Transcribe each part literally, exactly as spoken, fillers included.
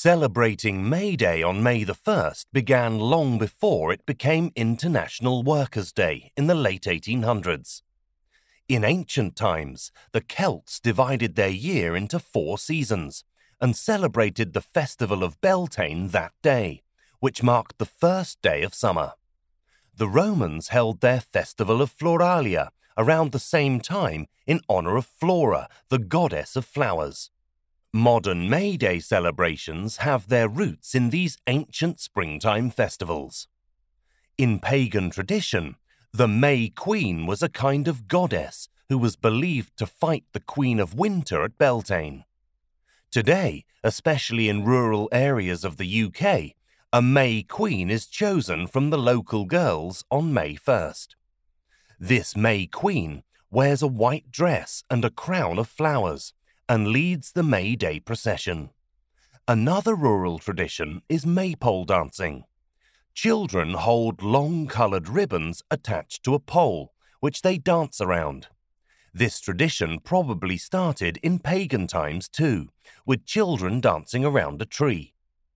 Celebrating May Day on May the first began long before it became International Workers' Day in the late eighteen hundreds. In ancient times, the Celts divided their year into four seasons and celebrated the festival of Beltane that day, which marked the first day of summer. The Romans held their festival of Floralia around the same time in honor of Flora, the goddess of flowers. Modern May Day celebrations have their roots in these ancient springtime festivals. In pagan tradition, the May Queen was a kind of goddess who was believed to fight the Queen of Winter at Beltane. Today, especially in rural areas of the U K, a May Queen is chosen from the local girls on May first. This May Queen wears a white dress and a crown of flowers and leads the May Day procession. Another rural tradition is maypole dancing. Children hold long coloured ribbons attached to a pole, which they dance around. This tradition probably started in pagan times too, with children dancing around a tree.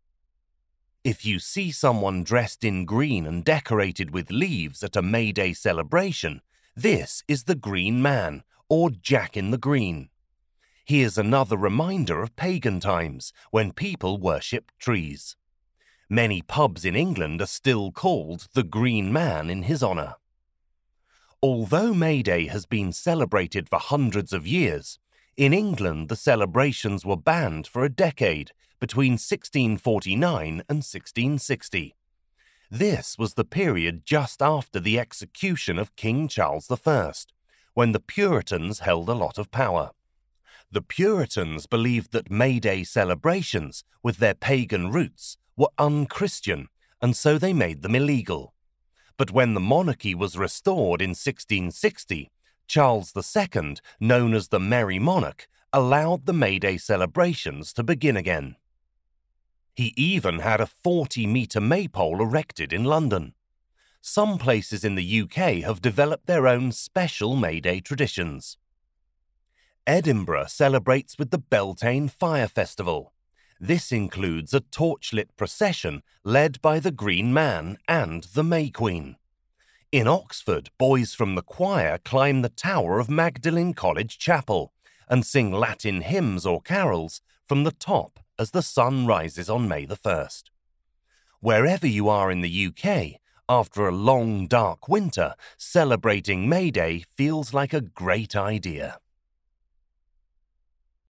If you see someone dressed in green and decorated with leaves at a May Day celebration, this is the Green Man, or Jack in the Green. He is another reminder of pagan times, when people worshipped trees. Many pubs in England are still called the Green Man in his honour. Although May Day has been celebrated for hundreds of years, in England the celebrations were banned for a decade between sixteen forty-nine and sixteen sixty. This was the period just after the execution of King Charles the First, when the Puritans held a lot of power. The Puritans believed that May Day celebrations, with their pagan roots, were un-Christian, and so they made them illegal. But when the monarchy was restored in sixteen sixty, Charles the Second, known as the Merry Monarch, allowed the May Day celebrations to begin again. He even had a forty-metre maypole erected in London. Some places in the U K have developed their own special May Day traditions. Edinburgh celebrates with the Beltane Fire Festival. This includes a torchlit procession led by the Green Man and the May Queen. In Oxford, boys from the choir climb the tower of Magdalen College Chapel and sing Latin hymns or carols from the top as the sun rises on May the first. Wherever you are in the U K, after a long dark winter, celebrating May Day feels like a great idea.